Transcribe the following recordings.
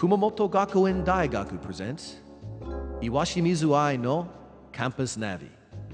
熊本学園大学 presents 岩清水愛の Campus Navi。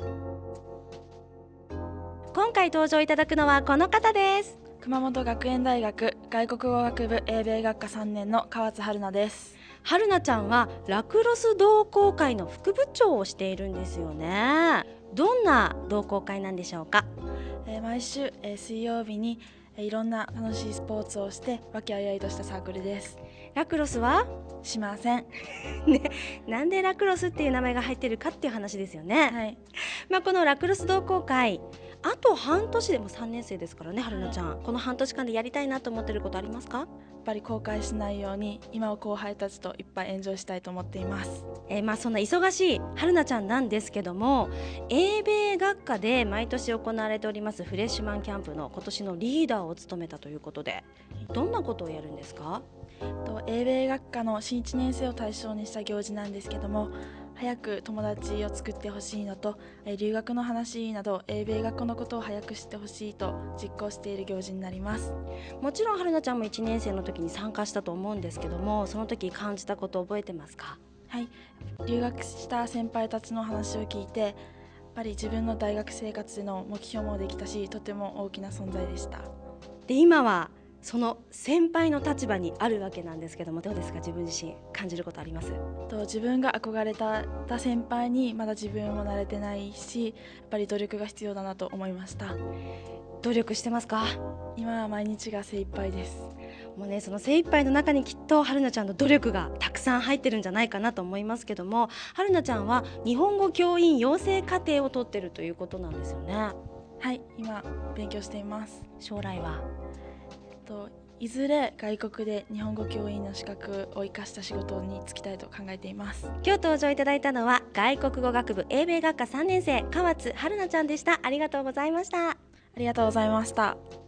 今回登場いただくのはこの方です。 熊本学園大学外国語学部英米学科3年の川津春奈です。 春奈ちゃんはラクロス同好会の副部長をしているんですよね。どんな同好会なんでしょうか？ 毎週、水曜日に、いろんな楽しいスポーツをして和気あいあいとしたサークルです。 ラクロスはしませんね、なんでラクロスっていう名前が入ってるかっていう話ですよね。 はい。 このラクロス同好会、あと半年でも3年生ですからね。春奈ちゃん、この半年間でやりたいなと思ってることありますか？ やっぱり後悔しないように今は後輩たちといっぱいエンジョイしたいと思っています。 そんな忙しい春奈ちゃんなんですけども、英米学科で毎年行われておりますフレッシュマンキャンプの今年のリーダーを務めたということで、どんなことをやるんですか？ 英米学科の新1年生を対象にした行事なんですけども、早く友達を作ってほしいのと、留学の話など英米学科のことを早く知ってほしいと実行している行事になります。 もちろん春奈ちゃんも1年生の時に参加したと思うんですけども、その時感じたこと覚えてますか？ はい、留学した先輩たちの話を聞いて、やっぱり自分の大学生活での目標もできたし、とても大きな存在でした。 で、今はその先輩の立場にあるわけなんですけども、どうですか？自分自身感じることあります？ 自分が憧れた先輩にまだ自分も慣れてないし、やっぱり努力が必要だなと思いました。 努力してますか？ 今は毎日が精一杯です。 もうね、その精一杯の中にきっと春奈ちゃんの努力がたくさん入ってるんじゃないかなと思いますけども、春奈ちゃんは日本語教員養成課程を取ってるということなんですよね。 はい、今勉強しています。 将来はいずれ外国で日本語教員の資格を生かした仕事に就きたいと考えています。 今日登場いただいたのは外国語学部英米学科3年生川津春奈ちゃんでした。ありがとうございました。 ありがとうございました。